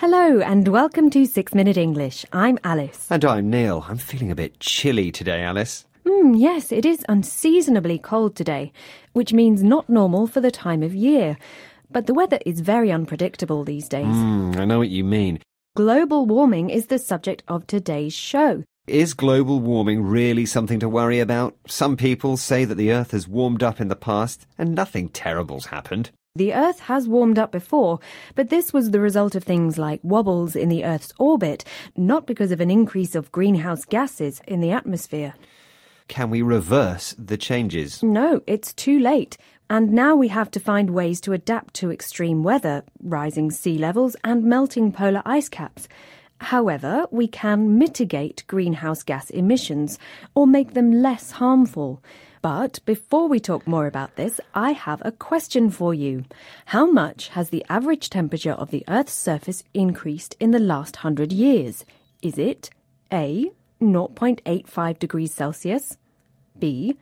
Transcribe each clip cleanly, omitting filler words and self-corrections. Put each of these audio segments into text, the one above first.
Hello and welcome to 6 Minute English. I'm Alice. And I'm Neil. I'm feeling a bit chilly today, Alice. Yes, it is unseasonably cold today, which means not normal for the time of year. But the weather is very unpredictable these days. I know what you mean. Global warming is the subject of today's show. Is global warming really something to worry about? Some people say that the Earth has warmed up in the past and nothing terrible's happened. The Earth has warmed up before, but this was the result of things like wobbles in the Earth's orbit, not because of an increase of greenhouse gases in the atmosphere. Can we reverse the changes? No, it's too late. And now we have to find ways to adapt to extreme weather, rising sea levels and melting polar ice caps. However, we can mitigate greenhouse gas emissions or make them less harmful. But before we talk more about this, I have a question for you. How much has the average temperature of the Earth's surface increased in the last 100 years? Is it A, 0.85 degrees Celsius, B,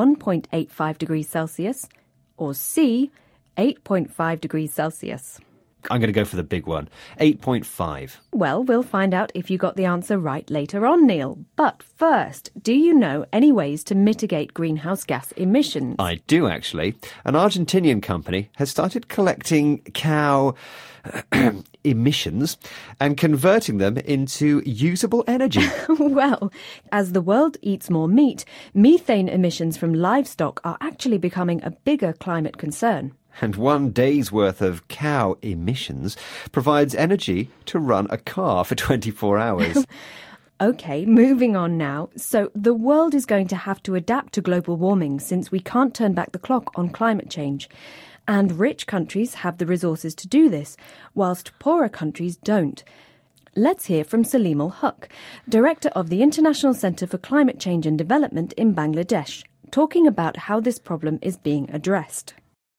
1.85 degrees Celsius, or C, 8.5 degrees Celsius? I'm going to go for the big one. 8.5. Well, we'll find out if you got the answer right later on, Neil. But first, do you know any ways to mitigate greenhouse gas emissions? I do, actually. An Argentinian company has started collecting cow emissions and converting them into usable energy. Well, as the world eats more meat, methane emissions from livestock are actually becoming a bigger climate concern. And 1 day's worth of cow emissions provides energy to run a car for 24 hours. OK, moving on now. So the world is going to have to adapt to global warming since we can't turn back the clock on climate change. And rich countries have the resources to do this, whilst poorer countries don't. Let's hear from Salim Ul Huq, director of the International Centre for Climate Change and Development in Bangladesh, talking about how this problem is being addressed.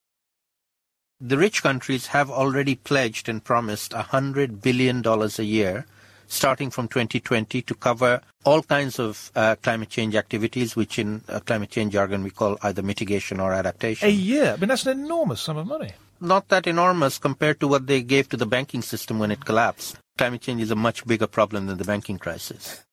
The rich countries have already pledged and promised $100 billion a year, starting from 2020, to cover all kinds of climate change activities, which in climate change jargon we call either mitigation or adaptation. A year? I mean, that's an enormous sum of money. Not that enormous compared to what they gave to the banking system when it collapsed. Climate change is a much bigger problem than the banking crisis.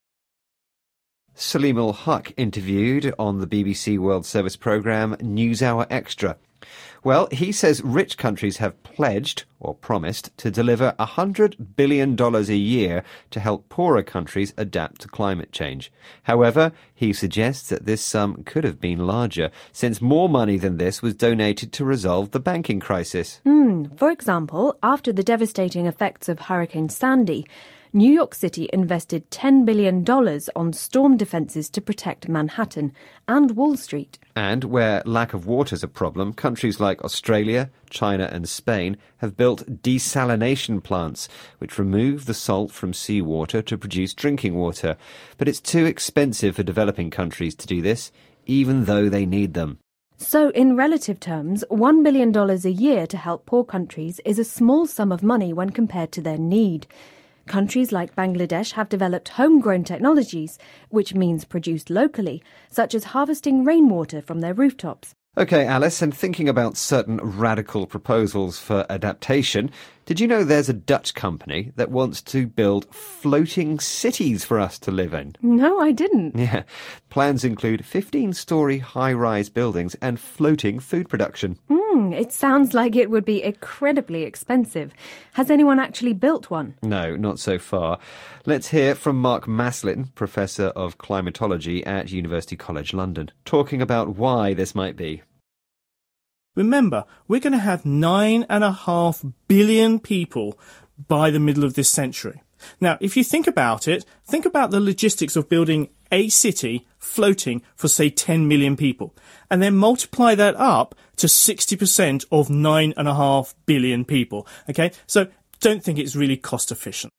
Salim Ul Huq interviewed on the BBC World Service programme NewsHour Extra. Well, he says rich countries have pledged, or promised, to deliver $100 billion a year to help poorer countries adapt to climate change. However, he suggests that this sum could have been larger, since more money than this was donated to resolve the banking crisis. For example, after the devastating effects of Hurricane Sandy, New York City invested $10 billion on storm defences to protect Manhattan and Wall Street. And where lack of water is a problem, countries like Australia, China and Spain have built desalination plants, which remove the salt from seawater to produce drinking water. But it's too expensive for developing countries to do this, even though they need them. So, in relative terms, $1 billion a year to help poor countries is a small sum of money when compared to their need. Countries like Bangladesh have developed homegrown technologies, which means produced locally, such as harvesting rainwater from their rooftops. OK, Alice, and thinking about certain radical proposals for adaptation, did you know there's a Dutch company that wants to build floating cities for us to live in? No, I didn't. Yeah. Plans include 15-storey high-rise buildings and floating food production. It sounds like it would be incredibly expensive. Has anyone actually built one? No, not so far. Let's hear from Mark Maslin, Professor of Climatology at University College London, talking about why this might be. Remember, we're going to have 9.5 billion people by the middle of this century. Now, if you think about it, think about the logistics of building a city floating for, say, 10 million people, and then multiply that up to 60% of 9.5 billion people. Okay, so don't think it's really cost efficient.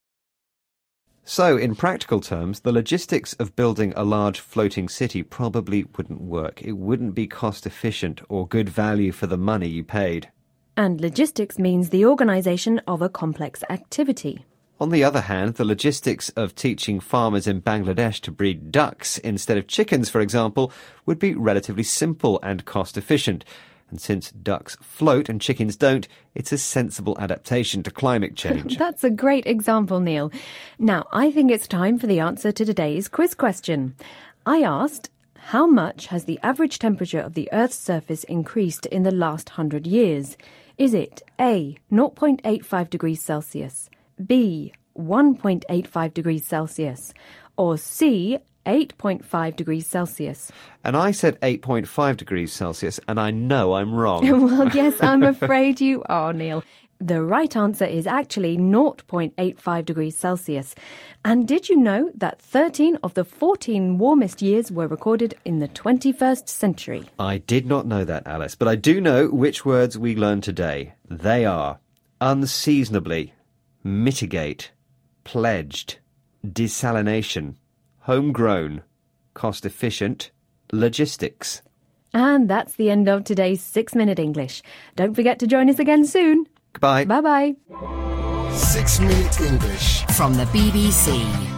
So, in practical terms, the logistics of building a large floating city probably wouldn't work. It wouldn't be cost efficient or good value for the money you paid. And logistics means the organisation of a complex activity. On the other hand, the logistics of teaching farmers in Bangladesh to breed ducks instead of chickens, for example, would be relatively simple and cost efficient. And since ducks float and chickens don't, it's a sensible adaptation to climate change. That's a great example, Neil. Now, I think it's time for the answer to today's quiz question. I asked, how much has the average temperature of the Earth's surface increased in the last 100 years? Is it A, 0.85 degrees Celsius, B, 1.85 degrees Celsius, or C, 8.5 degrees Celsius? And I said 8.5 degrees Celsius, and I know I'm wrong. Well, yes, I'm afraid you are, Neil. The right answer is actually 0.85 degrees Celsius. And did you know that 13 of the 14 warmest years were recorded in the 21st century? I did not know that, Alice, but I do know which words we learned today. They are unseasonably, mitigate, pledged, desalination, homegrown, cost-efficient, logistics. And that's the end of today's 6-Minute English. Don't forget to join us again soon. Goodbye. Bye-bye. 6 Minute English from the BBC.